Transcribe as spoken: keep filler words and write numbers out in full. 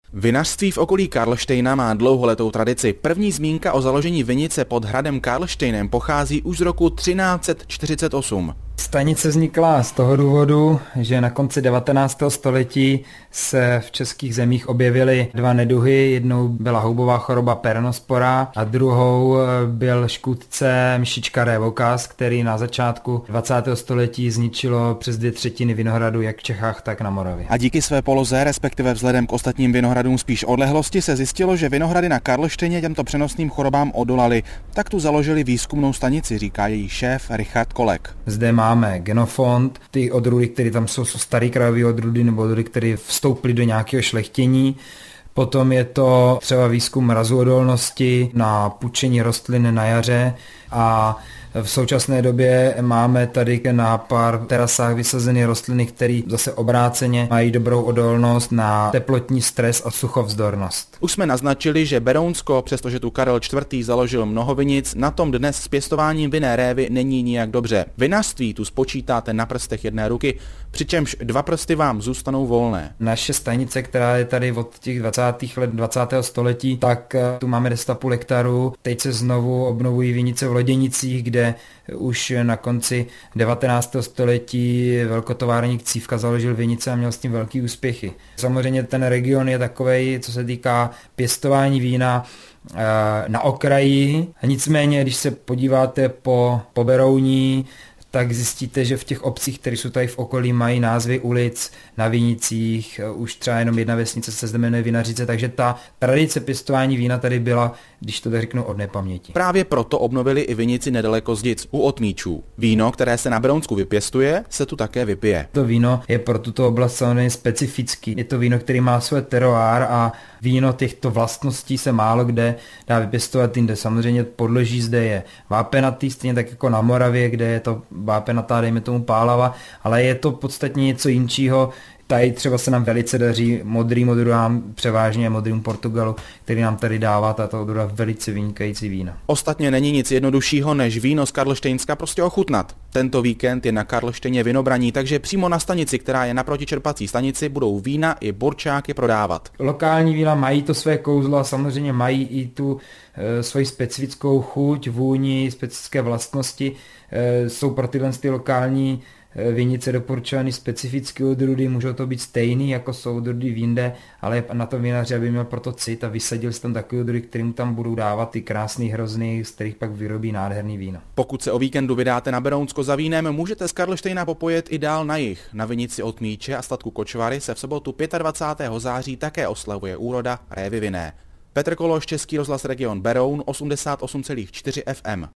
Vinařství v okolí Karlštejna má dlouholetou tradici. První zmínka o založení vinice pod hradem Karlštejnem pochází už z roku třináct set čtyřicet osm. Stanice vznikla z toho důvodu, že na konci devatenáctého století se v českých zemích objevily dva neduhy. Jednou byla houbová choroba peronospora a druhou byl škůdce myšička révokas, který na začátku dvacátého století zničilo přes dvě třetiny vinohradu jak v Čechách, tak na Moravě. A díky své poloze, respektive vzhledem k ostatním vinohradům spíš odlehlosti, se zjistilo, že vinohrady na Karlštejně těmto přenosným chorobám odolaly. Tak tu založili výzkumnou stanici, říká její šéf Richard Kolek. Zde máme genofond, ty odrůdy, které tam jsou, jsou starý krajové odrůdy nebo odrůdy, které vstoupily do nějakého šlechtění. Potom je to třeba výzkum mrazuodolnosti na pučení rostlin na jaře a v současné době máme tady na pár terasách vysazené rostliny, které zase obráceně mají dobrou odolnost na teplotní stres a suchovzdornost. Už jsme naznačili, že Berounsko, přestože tu Karel čtvrtý. založil mnoho vinic, na tom dnes s pěstováním vinné révy není nijak dobře. Vinařství tu spočítáte na prstech jedné ruky, přičemž dva prsty vám zůstanou volné. Naše stanice, která je tady od těch dvacátých let dvacátého století, tak tu máme deset a půl hektarů. Teď se znovu obnovují vinice v Loděnicích, kde už na konci devatenáctého století velkotovárník Cívka založil vinice a měl s tím velký úspěchy. Samozřejmě ten region je takovej, co se týká pěstování vína, na okraji. Nicméně, když se podíváte po, po Berouní, tak zjistíte, že v těch obcích, které jsou tady v okolí, mají názvy ulic na vinicích, už třeba jenom jedna vesnice se zde jmenuje Vinařice, takže ta tradice pěstování vína tady byla, když to tak řeknu, od nepaměti. Právě proto obnovili i vinici nedaleko Zdic u Otmíčů. Víno, které se na Berounsku vypěstuje, se tu také vypije. To víno je pro tuto oblast samozřejmě specifický. Je to víno, který má své terroir a víno těchto vlastností se málo kde dá vypěstovat jinde. Samozřejmě podloží zde je vápenatý, stejně tak jako na Moravě, kde je to vápenatá, dejme tomu pálava, ale je to podstatně něco jinčího. Tady třeba se nám velice daří modrým odrůdám, převážně modrým Portugalu, který nám tady dává tato odrůda velice vynikající vína. Ostatně není nic jednoduššího, než víno z Karlštejnska prostě ochutnat. Tento víkend je na Karlštejně vinobraní, takže přímo na stanici, která je naproti čerpací stanici, budou vína i burčáky prodávat. Lokální vína mají to své kouzlo a samozřejmě mají i tu e, svoji specifickou chuť, vůni, specifické vlastnosti. E, jsou pro tyhle ty lokální vinice doporučované specifické odrůdy, můžou to být stejný, jako jsou odrůdy jinde, ale na tom vinaři, aby měl proto cit a vysadil si tam takové odrůdy, kterým tam budou dávat ty krásný hrozny, z kterých pak vyrobí nádherný víno. Pokud se o víkendu vydáte na Berounsko za vínem, můžete z Karlštejna popojet i dál na jih. Na vinici Otmíče a statku Kočvary se v sobotu dvacátého pátého září také oslavuje úroda révy vinné. Petr Kološ, Český rozhlas Region Beroun, osmdesát osm celá čtyři F M.